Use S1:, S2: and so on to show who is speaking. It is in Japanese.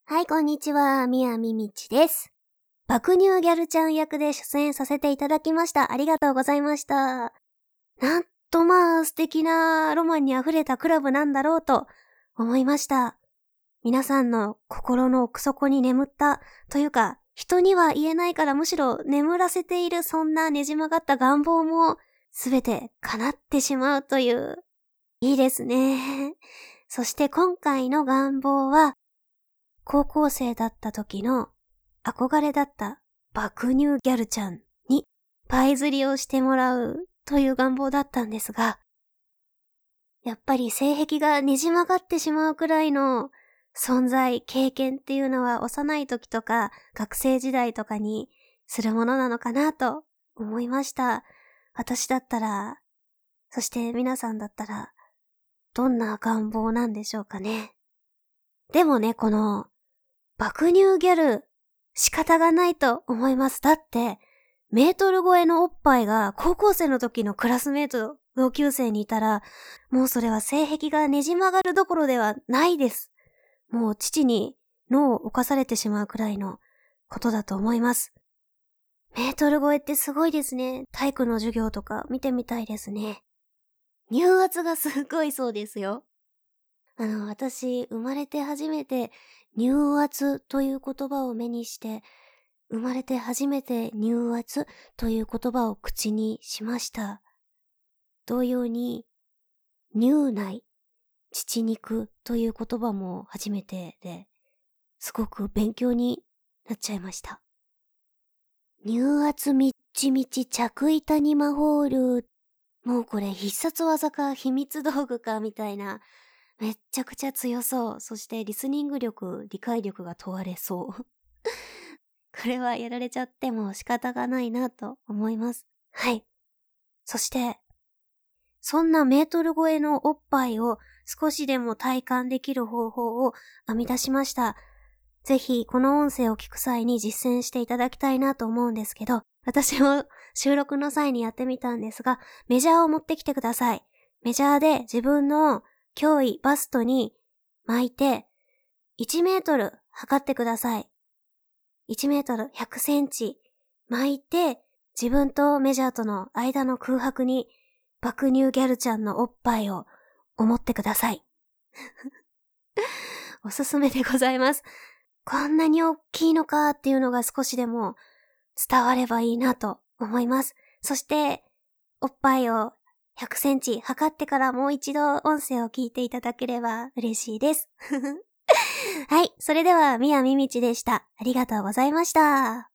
S1: はい、こんにちは。宮みみちです。爆乳ギャルちゃん役で出演させていただきました。ありがとうございました。なんと素敵なロマンに溢れたクラブなんだろうと思いました。皆さんの心の奥底に眠ったというか、人には言えないからむしろ眠らせているそんなねじ曲がった願望もすべて叶ってしまうという、いいですね。そして今回の願望は、高校生だった時の憧れだった爆乳ギャルちゃんにパイ釣りをしてもらうという願望だったんですが、やっぱり性癖がねじ曲がってしまうくらいの存在、経験っていうのは幼い時とか学生時代とかにするものなのかなと思いました。私だったら、そして皆さんだったら、どんな願望なんでしょうかね。でもね、この爆乳ギャル、仕方がないと思います。だって、メートル超えのおっぱいが高校生の時のクラスメート、同級生にいたら、もうそれは性癖がねじ曲がるどころではないです。もう父に脳を侵されてしまうくらいのことだと思います。メートル超えってすごいですね。体育の授業とか見てみたいですね。乳圧がすごいそうですよ。私、生まれて初めて乳圧という言葉を目にして、生まれて初めて乳圧という言葉を口にしました。同様に、乳内、乳肉という言葉も初めてで、すごく勉強になっちゃいました。乳圧みっちみち着板に魔法ル。もうこれ必殺技か秘密道具かみたいな、めっちゃくちゃ強そう。そしてリスニング力、理解力が問われそう。これはやられちゃっても仕方がないなと思います。はい。そして、そんなメートル超えのおっぱいを少しでも体感できる方法を編み出しました。ぜひこの音声を聞く際に実践していただきたいなと思うんですけど、私も収録の際にやってみたんですが、メジャーを持ってきてください。メジャーで自分の胸囲、バストに巻いて、1メートル測ってください。1メートル100センチ巻いて、自分とメジャーとの間の空白に爆乳ギャルちゃんのおっぱいを思ってください。おすすめでございます。こんなに大きいのかっていうのが少しでも伝わればいいなと思います。そして、おっぱいを100センチ測ってからもう一度音声を聞いていただければ嬉しいです。はい、それでは宮みみちでした。ありがとうございました。